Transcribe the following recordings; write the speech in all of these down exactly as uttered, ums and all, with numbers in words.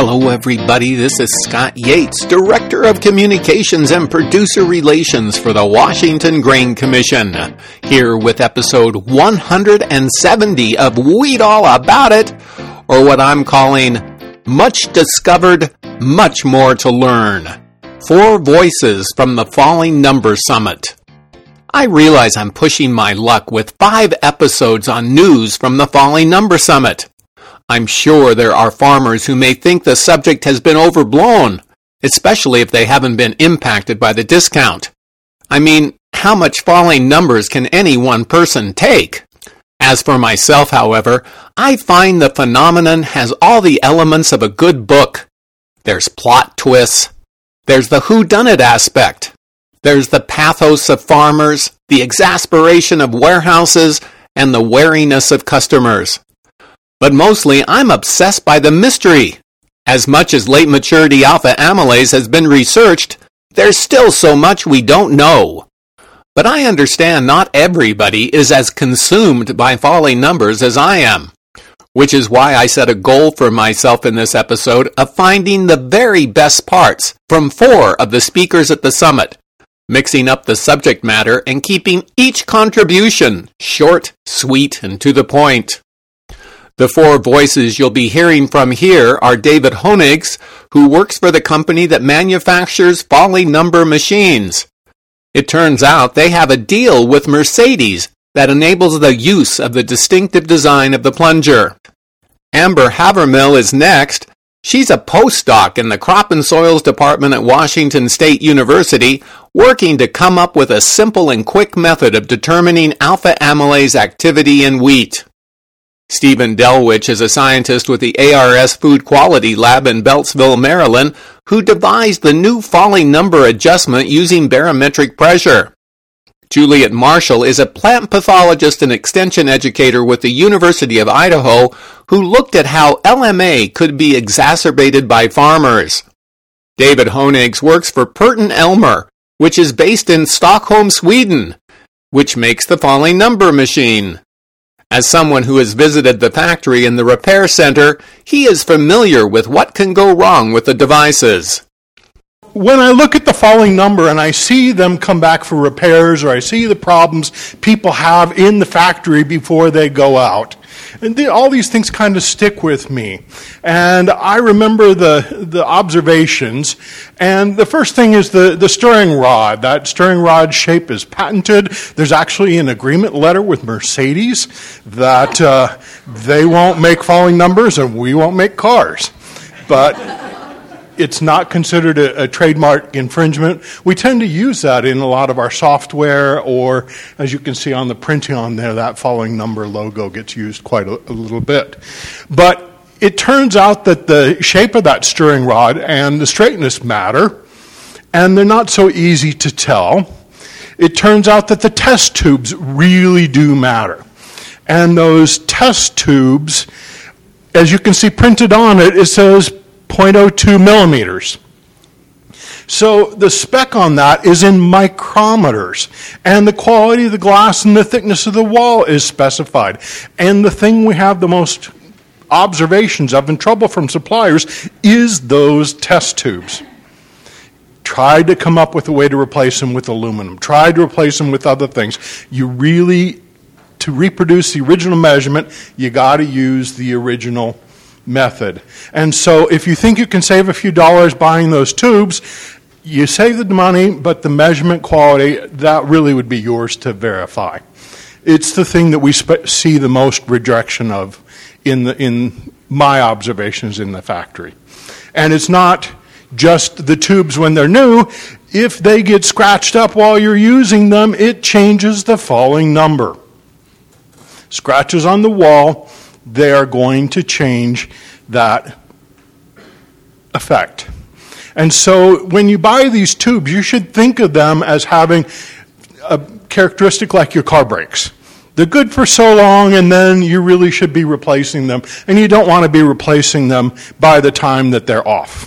Hello everybody, this is Scott Yates, Director of Communications and Producer Relations for the Washington Grain Commission, here with episode one hundred seventy of Weed All About It, or what I'm calling Much Discovered, Much More to Learn. Four Voices from the Falling Number Summit. I realize I'm pushing my luck with five episodes on news from the Falling Number Summit. I'm sure there are farmers who may think the subject has been overblown, especially if they haven't been impacted by the discount. I mean, how much falling numbers can any one person take? As for myself, however, I find the phenomenon has all the elements of a good book. There's plot twists. There's the whodunit aspect. There's the pathos of farmers, the exasperation of warehouses, and the wariness of customers. But mostly, I'm obsessed by the mystery. As much as late maturity alpha amylase has been researched, there's still so much we don't know. But I understand not everybody is as consumed by falling numbers as I am, which is why I set a goal for myself in this episode of finding the very best parts from four of the speakers at the summit, mixing up the subject matter and keeping each contribution short, sweet, and to the point. The four voices you'll be hearing from here are David Hoenigs, who works for the company that manufactures falling number machines. It turns out they have a deal with Mercedes that enables the use of the distinctive design of the plunger. Amber Havermill is next. She's a postdoc in the Crop and Soils Department at Washington State University, working to come up with a simple and quick method of determining alpha amylase activity in wheat. Stephen Delwich is a scientist with the A R S Food Quality Lab in Beltsville, Maryland, who devised the new falling number adjustment using barometric pressure. Juliet Marshall is a plant pathologist and extension educator with the University of Idaho, who looked at how L M A could be exacerbated by farmers. David Hoenigs works for Purton Elmer, which is based in Stockholm, Sweden, which makes the falling number machine. As someone who has visited the factory and the repair center, he is familiar with what can go wrong with the devices. When I look at the falling number and I see them come back for repairs, or I see the problems people have in the factory before they go out, and the, all these things kind of stick with me. And I remember the the observations. And the first thing is the, the stirring rod. That stirring rod shape is patented. There's actually an agreement letter with Mercedes that uh, they won't make falling numbers and we won't make cars. But it's not considered a, a trademark infringement. We tend to use that in a lot of our software, or as you can see on the printing on there, that falling number logo gets used quite a, a little bit. But it turns out that the shape of that stirring rod and the straightness matter, and they're not so easy to tell. It turns out that the test tubes really do matter. And those test tubes, as you can see printed on it, it says zero point zero two millimeters. So the spec on that is in micrometers, and the quality of the glass and the thickness of the wall is specified. And the thing we have the most observations of and trouble from suppliers is those test tubes. Tried to come up with a way to replace them with aluminum, tried to replace them with other things. You really, to reproduce the original measurement, you got to use the original method. And so if you think you can save a few dollars buying those tubes, you save the money, but the measurement quality, that really would be yours to verify. It's the thing that we spe- see the most rejection of in the in my observations in the factory. And it's not just the tubes when they're new. If they get scratched up while you're using them, it changes the falling number. Scratches on the wall, they are going to change that effect. And so when you buy these tubes, you should think of them as having a characteristic like your car brakes. They're good for so long, and then you really should be replacing them. And you don't want to be replacing them by the time that they're off.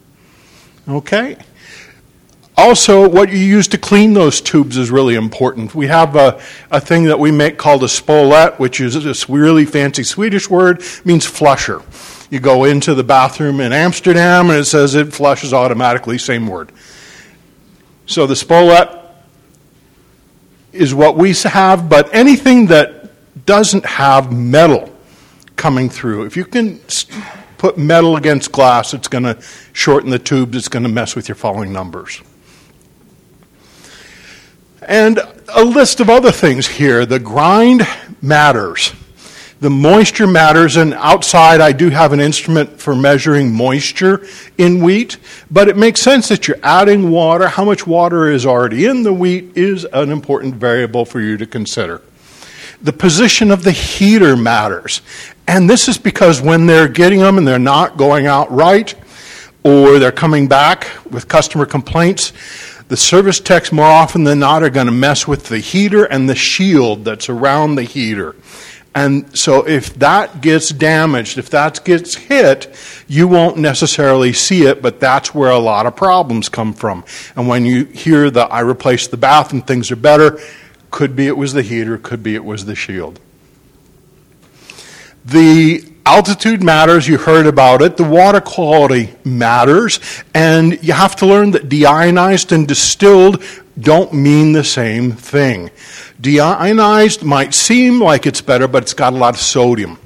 Okay? Also, what you use to clean those tubes is really important. We have a, a thing that we make called a spolette, which is this really fancy Swedish word, means flusher. You go into the bathroom in Amsterdam and it says it flushes automatically, same word. So the spolet is what we have, but anything that doesn't have metal coming through, if you can put metal against glass, it's going to shorten the tubes, it's going to mess with your following numbers. And a list of other things here. The grind matters. The moisture matters, and outside I do have an instrument for measuring moisture in wheat, but it makes sense that you're adding water. How much water is already in the wheat is an important variable for you to consider. The position of the heater matters, and this is because when they're getting them and they're not going out right, or they're coming back with customer complaints, the service techs more often than not are going to mess with the heater and the shield that's around the heater. And so if that gets damaged, if that gets hit, you won't necessarily see it, but that's where a lot of problems come from. And when you hear the, I replaced the bath and things are better, could be it was the heater, could be it was the shield. The altitude matters, you heard about it. The water quality matters, and you have to learn that deionized and distilled don't mean the same thing. Deionized might seem like it's better, but it's got a lot of sodium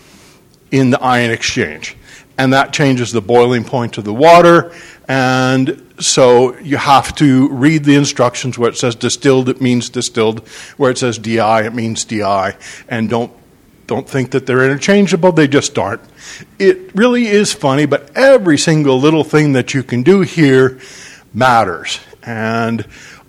in the ion exchange. And that changes the boiling point of the water. And so you have to read the instructions. Where it says distilled, it means distilled. Where it says D I, it means D I. And don't don't think that they're interchangeable. They just aren't. It really is funny, but every single little thing that you can do here matters. And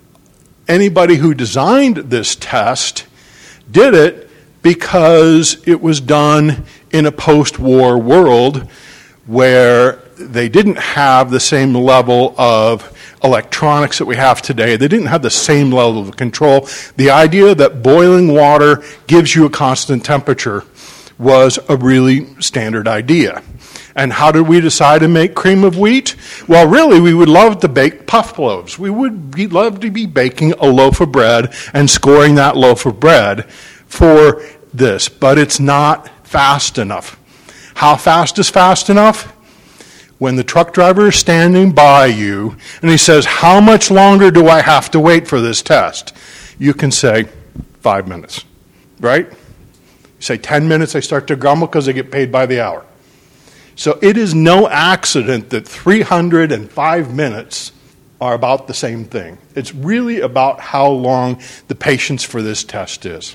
anybody who designed this test did it because it was done in a post-war world where they didn't have the same level of electronics that we have today. They didn't have the same level of control. The idea that boiling water gives you a constant temperature was a really standard idea. And how did we decide to make cream of wheat? Well, really, we would love to bake puff loaves. We would be, love to be baking a loaf of bread and scoring that loaf of bread for this, but it's not fast enough. How fast is fast enough? When the truck driver is standing by you and he says, how much longer do I have to wait for this test? You can say, five minutes, right? You say ten minutes, they start to grumble because they get paid by the hour. So it is no accident that three hundred five minutes are about the same thing. It's really about how long the patience for this test is.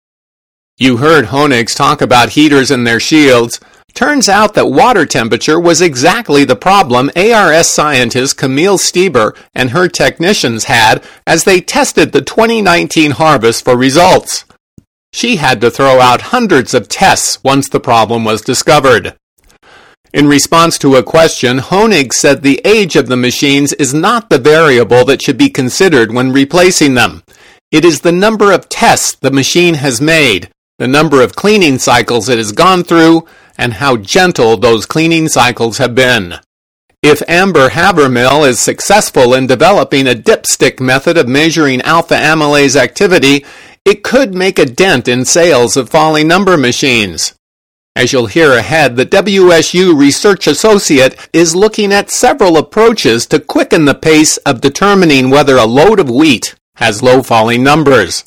You heard Honig's talk about heaters and their shields. Turns out that water temperature was exactly the problem A R S scientist Camille Stieber and her technicians had as they tested the twenty nineteen harvest for results. She had to throw out hundreds of tests once the problem was discovered. In response to a question, Honig said the age of the machines is not the variable that should be considered when replacing them. It is the number of tests the machine has made, the number of cleaning cycles it has gone through, and how gentle those cleaning cycles have been. If Amber Havermill is successful in developing a dipstick method of measuring alpha amylase activity, it could make a dent in sales of falling number machines. As you'll hear ahead, the W S U research associate is looking at several approaches to quicken the pace of determining whether a load of wheat has low falling numbers.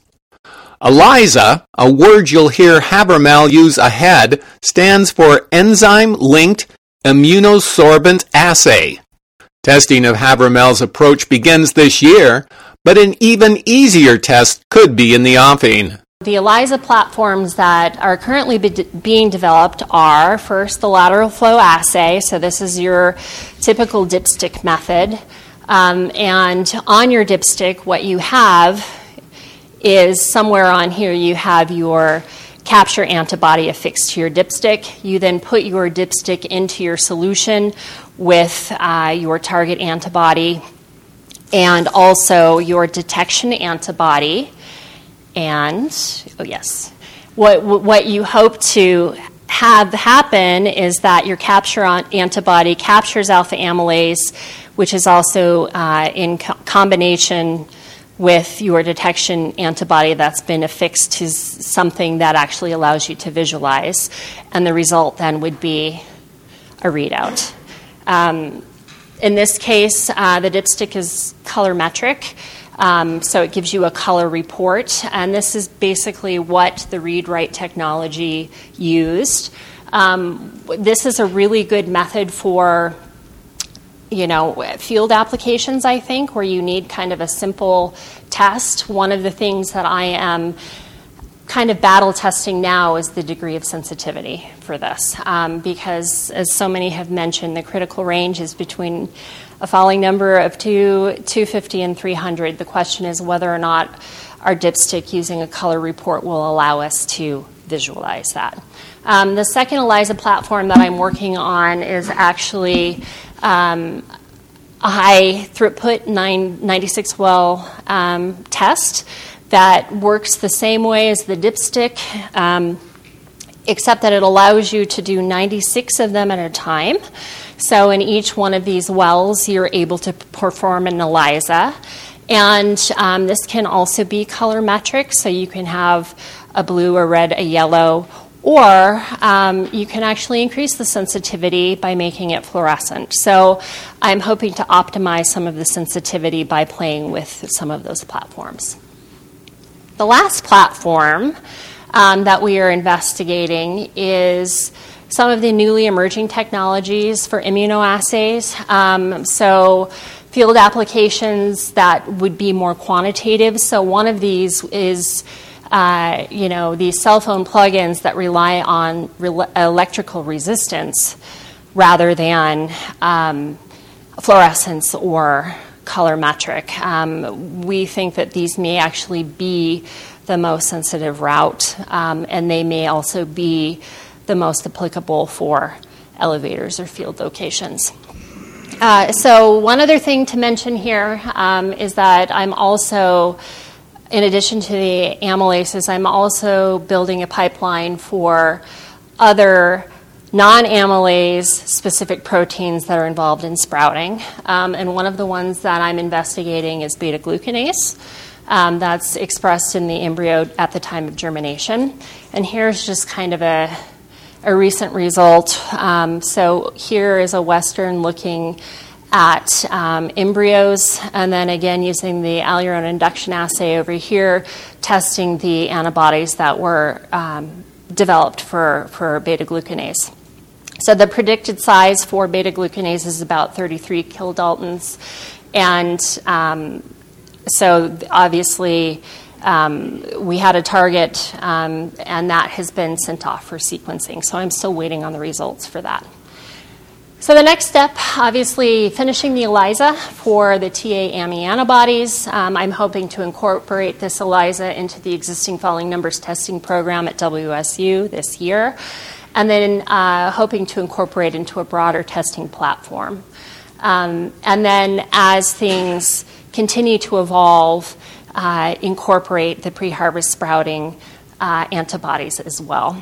ELISA, a word you'll hear Havermill use ahead, stands for Enzyme-Linked Immunosorbent Assay. Testing of Havermill's approach begins this year, but an even easier test could be in the offing. The ELISA platforms that are currently be- being developed are, first, the lateral flow assay. So this is your typical dipstick method. Um, and on your dipstick, what you have is somewhere on here you have your capture antibody affixed to your dipstick. You then put your dipstick into your solution with uh, your target antibody and also your detection antibody. And, oh yes, what what you hope to have happen is that your capture antibody captures alpha amylase, which is also uh, in co- combination with your detection antibody that's been affixed to something that actually allows you to visualize. And the result then would be a readout. Um, in this case, uh, the dipstick is colorimetric, um, so it gives you a color report, and this is basically what the read-write technology used. Um, this is a really good method for you know, field applications, I think, where you need kind of a simple test. One of the things that I am kind of battle testing now is the degree of sensitivity for this, um, because, as so many have mentioned, the critical range is between a falling number of two, two fifty and three hundred. The question is whether or not our dipstick using a color report will allow us to visualize that. Um, the second ELISA platform that I'm working on is actually um, a high throughput ninety-six well um, test that works the same way as the dipstick, um, except that it allows you to do ninety-six of them at a time. So in each one of these wells, you're able to perform an ELISA. And um, this can also be colorimetric, so you can have a blue, a red, a yellow, or um, you can actually increase the sensitivity by making it fluorescent. So I'm hoping to optimize some of the sensitivity by playing with some of those platforms. The last platform um, that we are investigating is some of the newly emerging technologies for immunoassays. Um, so field applications that would be more quantitative. So one of these is, uh, you know, these cell phone plugins that rely on re- electrical resistance rather than um, fluorescence or colorimetric. Um, we think that these may actually be the most sensitive route, um, and they may also be the most applicable for elevators or field locations. Uh, so one other thing to mention here um, is that I'm also, in addition to the amylases, I'm also building a pipeline for other non-amylase specific proteins that are involved in sprouting. Um, and one of the ones that I'm investigating is beta-glucanase. Um, that's expressed in the embryo at the time of germination. And here's just kind of a, a recent result. Um, so here is a Western looking at um, embryos, and then again using the Allurone induction assay over here, testing the antibodies that were um, developed for, for beta-glucanase. So the predicted size for beta-glucanase is about thirty-three kilodaltons, and um, so obviously um, we had a target, um, and that has been sent off for sequencing. So I'm still waiting on the results for that. So the next step, obviously, finishing the ELISA for the T A A M E antibodies. Um, I'm hoping to incorporate this ELISA into the existing falling numbers testing program at W S U this year, and then uh, hoping to incorporate into a broader testing platform. Um, and then as things continue to evolve, uh, incorporate the pre-harvest sprouting uh, antibodies as well.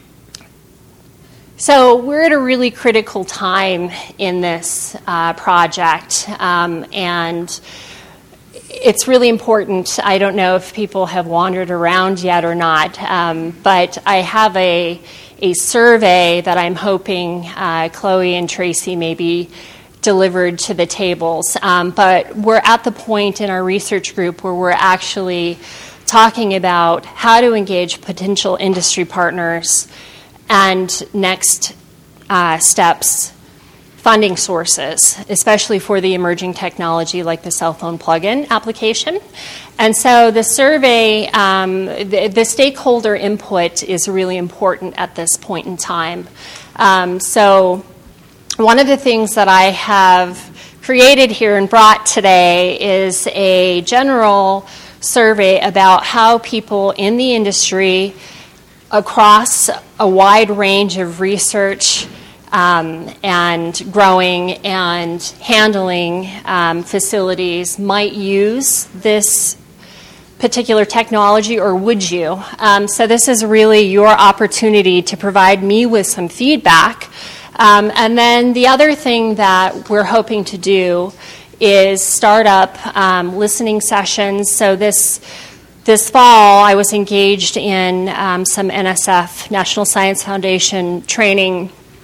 So we're at a really critical time in this uh, project, um, and it's really important. I don't know if people have wandered around yet or not, um, but I have a, a survey that I'm hoping uh, Chloe and Tracy maybe delivered to the tables. Um, but we're at the point in our research group where we're actually talking about how to engage potential industry partners and next uh, steps, funding sources, especially for the emerging technology like the cell phone plug-in application. And so the survey, um, the, the stakeholder input is really important at this point in time. Um, so one of the things that I have created here and brought today is a general survey about how people in the industry across a wide range of research um, and growing and handling um, facilities might use this particular technology, or would you? Um, so this is really your opportunity to provide me with some feedback. Um, and then the other thing that we're hoping to do is start up um, listening sessions. So this this fall, I was engaged in um, some N S F, National Science Foundation training,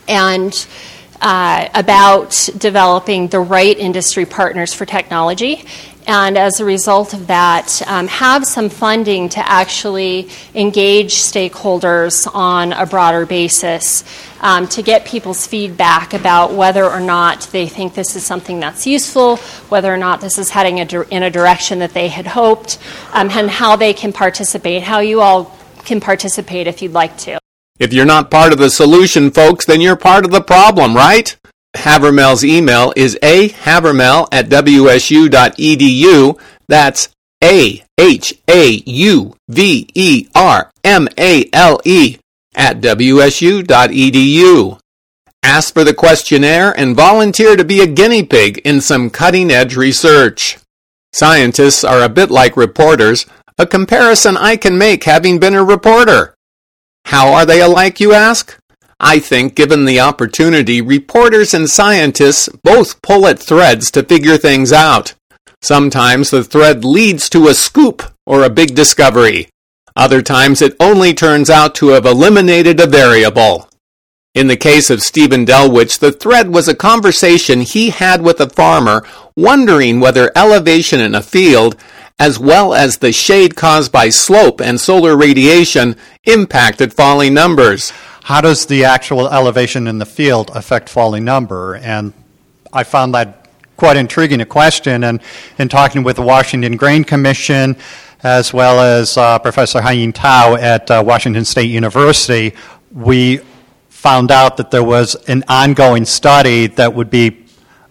and uh, about developing the right industry partners for technology. And as a result of that, um, have some funding to actually engage stakeholders on a broader basis um, to get people's feedback about whether or not they think this is something that's useful, whether or not this is heading a di- in a direction that they had hoped, um, and how they can participate, how you all can participate if you'd like to. If you're not part of the solution, folks, then you're part of the problem, right? Havermel's email is a havermel at w s u dot e d u. That's A H A U V E R M A L E at w s u dot e d u. Ask for the questionnaire and volunteer to be a guinea pig in some cutting-edge research. Scientists are a bit like reporters, a comparison I can make having been a reporter. How are they alike, you ask? I think, given the opportunity, reporters and scientists both pull at threads to figure things out. Sometimes the thread leads to a scoop or a big discovery. Other times it only turns out to have eliminated a variable. In the case of Stephen Delwich, the thread was a conversation he had with a farmer wondering whether elevation in a field, as well as the shade caused by slope and solar radiation, impacted falling numbers. How does the actual elevation in the field affect falling number? And I found that quite intriguing a question. And in talking with the Washington Grain Commission, as well as uh, Professor Haiyin Tao at uh, Washington State University, we found out that there was an ongoing study that would be,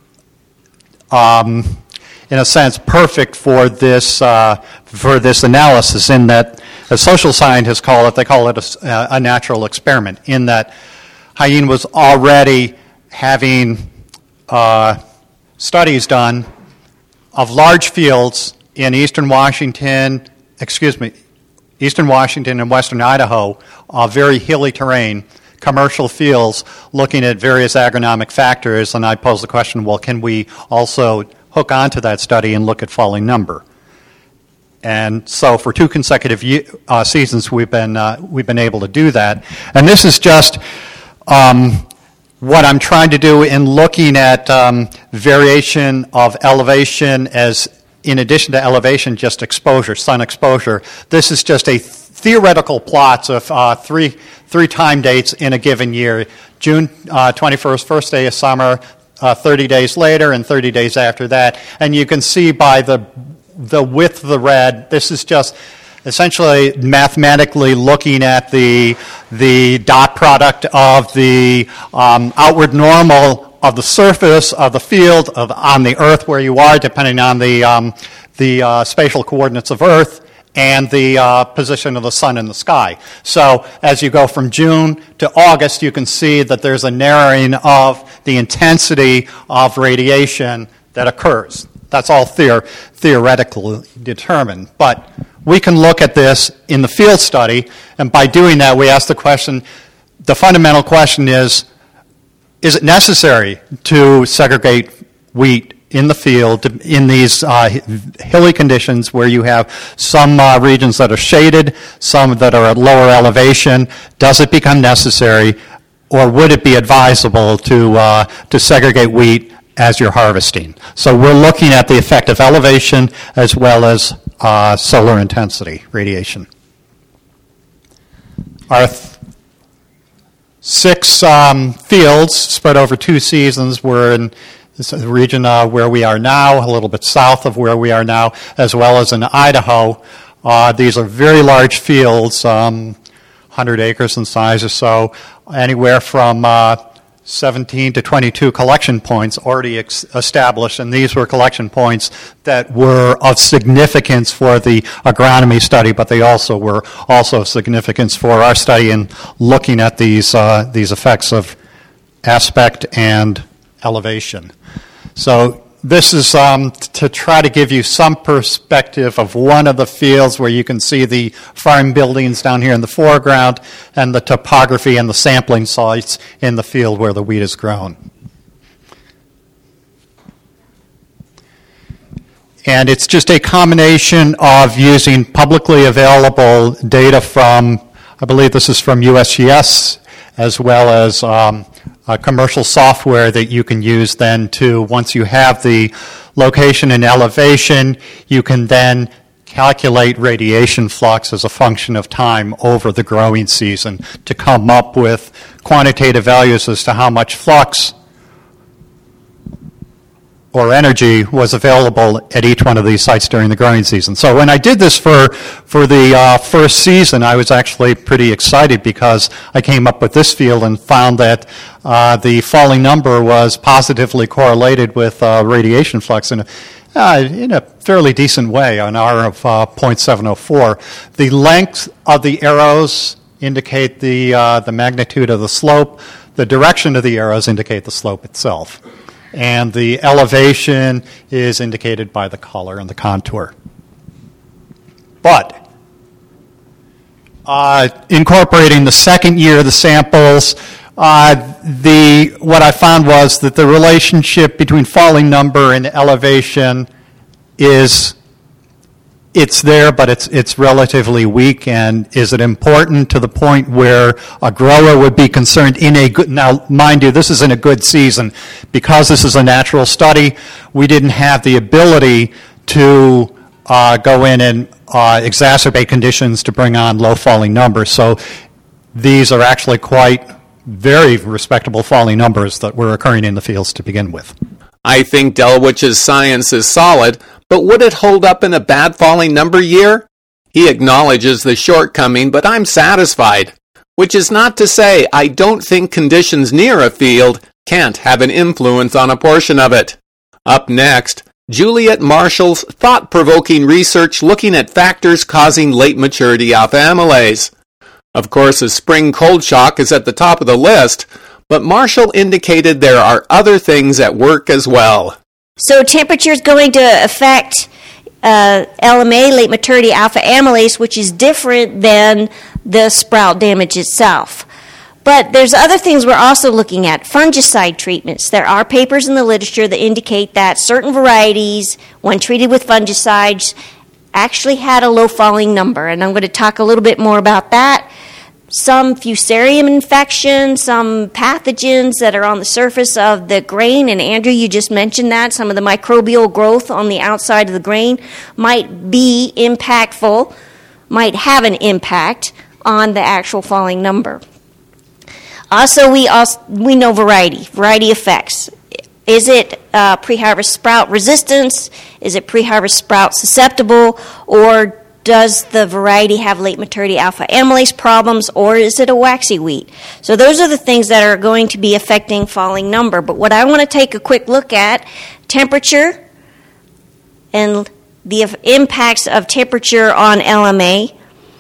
um, in a sense, perfect for this uh, for this analysis. In that, as social scientists call it, they call it a, a natural experiment. In that, Haiyin was already having uh, studies done of large fields in eastern Washington, excuse me, eastern Washington and western Idaho, uh, very hilly terrain, commercial fields, looking at various agronomic factors. And I posed the question, well, can we also hook onto that study and look at falling number? And so for two consecutive uh, seasons, we've been uh, we've been able to do that. And this is just um, what I'm trying to do in looking at um, variation of elevation as, in addition to elevation, just exposure, sun exposure. This is just a theoretical plots of uh, three three time dates in a given year. June uh, twenty-first, first day of summer, uh, thirty days later, and thirty days after that. And you can see by the the width of the red, this is just essentially mathematically looking at the the dot product of the um, outward normal of the surface of the field of on the Earth where you are, depending on the um, the uh, spatial coordinates of Earth, and the uh, position of the sun in the sky. So as you go from June to August, you can see that there's a narrowing of the intensity of radiation that occurs. That's all theor- theoretically determined. But we can look at this in the field study, and by doing that, we ask the question, the fundamental question is, is it necessary to segregate wheat in the field in these uh, hilly conditions where you have some uh, regions that are shaded, some that are at lower elevation? Does it become necessary, or would it be advisable to uh, to segregate wheat as you're harvesting? So we're looking at the effect of elevation as well as uh, solar intensity, radiation. Our th- six um, fields spread over two seasons were in this region uh, where we are now, a little bit south of where we are now, as well as in Idaho. Uh, these are very large fields, um, one hundred acres in size or so, anywhere from uh, seventeen to twenty-two collection points already ex- established, and these were collection points that were of significance for the agronomy study, but they also were also of significance for our study in looking at these uh, these effects of aspect and elevation. So this is um, t- to try to give you some perspective of one of the fields where you can see the farm buildings down here in the foreground and the topography and the sampling sites in the field where the wheat is grown. And it's just a combination of using publicly available data from, I believe this is from U S G S, as well as um, uh, commercial software that you can use then to, once you have the location and elevation, you can then calculate radiation flux as a function of time over the growing season to come up with quantitative values as to how much flux or energy was available at each one of these sites during the growing season. So when I did this for, for the uh, first season, I was actually pretty excited because I came up with this field and found that uh, the falling number was positively correlated with uh, radiation flux in a, uh, in a fairly decent way, an R of uh, zero point seven zero four. The length of the arrows indicate the, uh, the magnitude of the slope. The direction of the arrows indicate the slope itself. And the elevation is indicated by the color and the contour. But uh, incorporating the second year of the samples, uh, the what I found was that the relationship between falling number and elevation is it's there, but it's it's relatively weak. And is it important to the point where a grower would be concerned in a good, now mind you, this is in a good season. Because this is a natural study, we didn't have the ability to uh, go in and uh, exacerbate conditions to bring on low falling numbers. So these are actually quite very respectable falling numbers that were occurring in the fields to begin with. I think Delwich's science is solid, but would it hold up in a bad falling number year? He acknowledges the shortcoming, but I'm satisfied. Which is not to say I don't think conditions near a field can't have an influence on a portion of it. Up next, Juliet Marshall's thought-provoking research looking at factors causing late maturity alpha amylase. Of course, a spring cold shock is at the top of the list, but Marshall indicated there are other things at work as well. So temperature is going to affect uh, L M A, late maturity alpha amylase, which is different than the sprout damage itself. But there's other things we're also looking at. Fungicide treatments. There are papers in the literature that indicate that certain varieties, when treated with fungicides, actually had a low falling number. And I'm going to talk a little bit more about that. Some fusarium infections, some pathogens that are on the surface of the grain, and Andrew, you just mentioned that, some of the microbial growth on the outside of the grain might be impactful, might have an impact on the actual falling number. Also, we also, we know variety, variety effects. Is it uh, pre-harvest sprout resistance? Is it pre-harvest sprout susceptible? Or does the variety have late maturity alpha amylase problems, or is it a waxy wheat? So those are the things that are going to be affecting falling number. But what I want to take a quick look at, temperature and the impacts of temperature on L M A.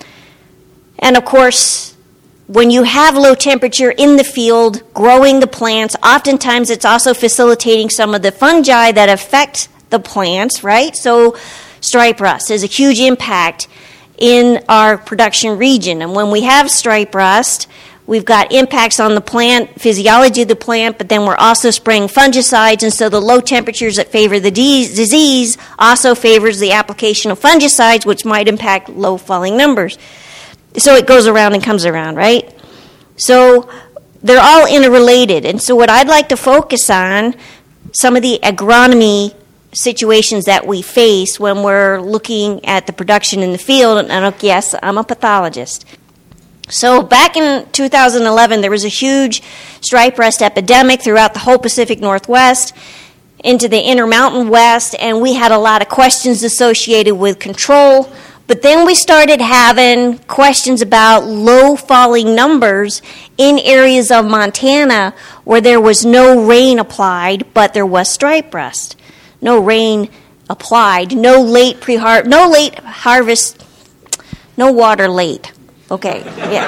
And of course, when you have low temperature in the field, growing the plants, oftentimes it's also facilitating some of the fungi that affect the plants, right? So stripe rust is a huge impact in our production region. And when we have stripe rust, we've got impacts on the plant, physiology of the plant, but then we're also spraying fungicides, and so the low temperatures that favor the de- disease also favors the application of fungicides, which might impact low falling numbers. So it goes around and comes around, right? So they're all interrelated. And so what I'd like to focus on, some of the agronomy situations that we face when we're looking at the production in the field. And yes, I'm a pathologist. So back in two thousand eleven, there was a huge stripe rust epidemic throughout the whole Pacific Northwest into the Intermountain West, and we had a lot of questions associated with control. But then we started having questions about low falling numbers in areas of Montana where there was no rain applied, but there was stripe rust. No rain applied, no late pre-har- no late harvest, no water late. Okay,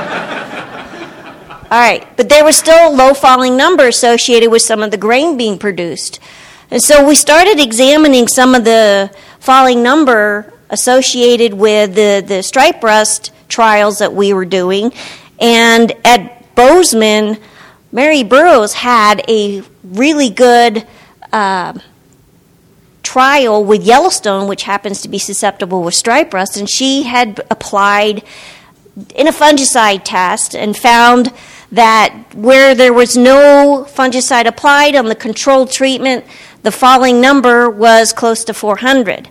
yeah. All right, but there was still a low falling number associated with some of the grain being produced. And so we started examining some of the falling number associated with the, the stripe rust trials that we were doing. And at Bozeman, Mary Burroughs had a really good uh, trial with Yellowstone, which happens to be susceptible with stripe rust, and she had applied in a fungicide test and found that where there was no fungicide applied on the controlled treatment, the falling number was close to four hundred.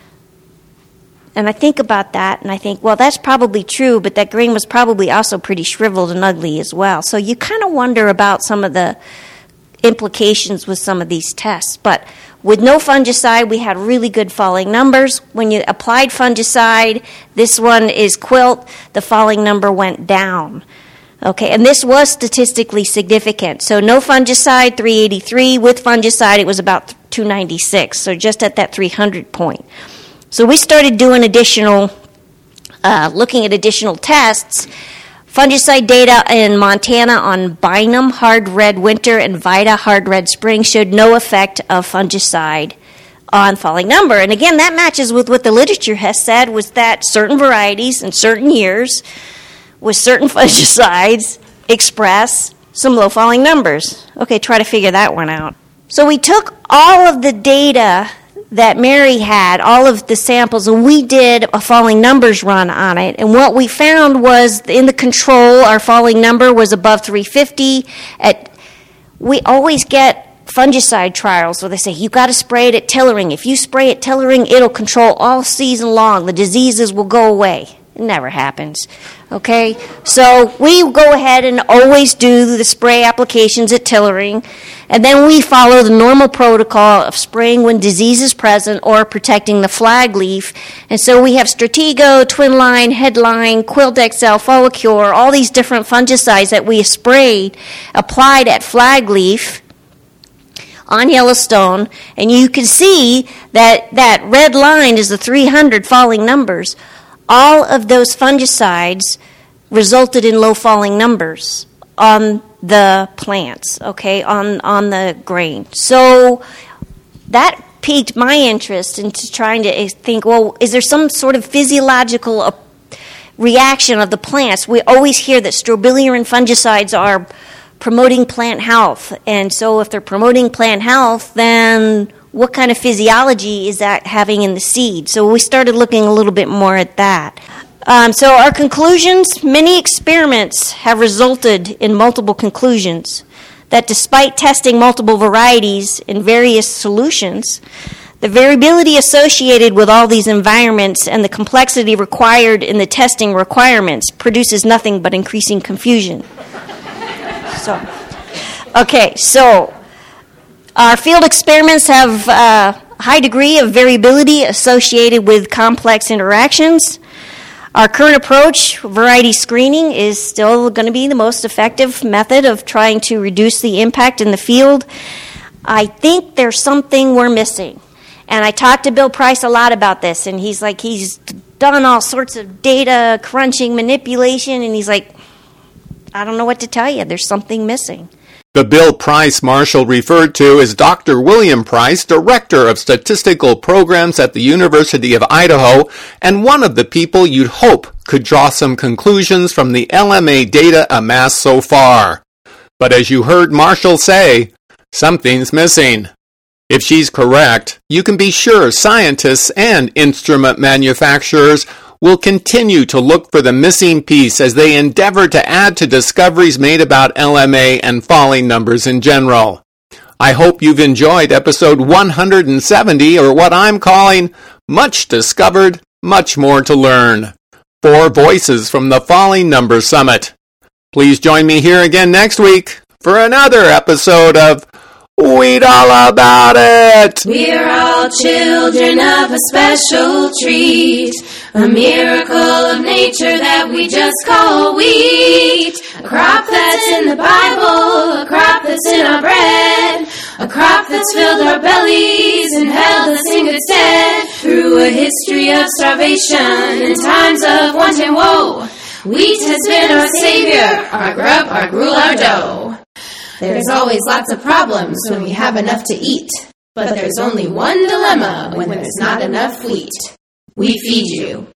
And I think about that, and I think, well, that's probably true, but that grain was probably also pretty shriveled and ugly as well. So you kind of wonder about some of the implications with some of these tests. But with no fungicide, we had really good falling numbers. When you applied fungicide, this one is quilt, the falling number went down. Okay, and this was statistically significant. So no fungicide, three eighty-three. With fungicide, it was about two ninety-six, so just at that three hundred point. So we started doing additional, uh, looking at additional tests. Fungicide data in Montana on Bynum hard red winter and Vita hard red spring showed no effect of fungicide on falling number. And again, that matches with what the literature has said, was that certain varieties in certain years with certain fungicides express some low falling numbers. Okay, try to figure that one out. So we took all of the data that Mary had, all of the samples, and we did a falling numbers run on it. And what we found was in the control, our falling number was above three fifty. At, we always get fungicide trials where they say, you got to spray it at tillering. If you spray at tillering, it'll control all season long. The diseases will go away. It never happens. Okay? So we go ahead and always do the spray applications at tillering. And then we follow the normal protocol of spraying when disease is present or protecting the flag leaf. And so we have Stratego, Twinline, Headline, Quilt X L, Follicure, all these different fungicides that we sprayed, applied at flag leaf on Yellowstone. And you can see that that red line is the three hundred falling numbers. All of those fungicides resulted in low falling numbers on the plants, okay, on, on the grain. So that piqued my interest into trying to think, well, is there some sort of physiological uh, reaction of the plants? We always hear that strobilurine fungicides are promoting plant health. And so if they're promoting plant health, then what kind of physiology is that having in the seed? So we started looking a little bit more at that. Um, so our conclusions, many experiments have resulted in multiple conclusions that despite testing multiple varieties in various solutions, the variability associated with all these environments and the complexity required in the testing requirements produces nothing but increasing confusion. So, okay, so our field experiments have a high degree of variability associated with complex interactions. Our current approach, variety screening, is still going to be the most effective method of trying to reduce the impact in the field. I think there's something we're missing. And I talked to Bill Price a lot about this, and he's like, he's done all sorts of data crunching, manipulation, and he's like, I don't know what to tell you. There's something missing. The Bill Price Marshall referred to is Doctor William Price, Director of Statistical Programs at the University of Idaho, and one of the people you'd hope could draw some conclusions from the L M A data amassed so far. But as you heard Marshall say, something's missing. If she's correct, you can be sure scientists and instrument manufacturers will continue to look for the missing piece as they endeavor to add to discoveries made about L M A and falling numbers in general. I hope you've enjoyed episode one hundred seventy, or what I'm calling Much Discovered, Much More to Learn. Four voices from the Falling Number Summit. Please join me here again next week for another episode of Weed All About It! We're all children of a special treat, a miracle of nature that we just call wheat. A crop that's in the Bible, a crop that's in our bread, a crop that's filled our bellies and held us in good stead. Through a history of starvation and times of want and woe, wheat has been our savior, our grub, our gruel, our dough. There's always lots of problems when we have enough to eat, but there's only one dilemma when there's not enough wheat. We feed you.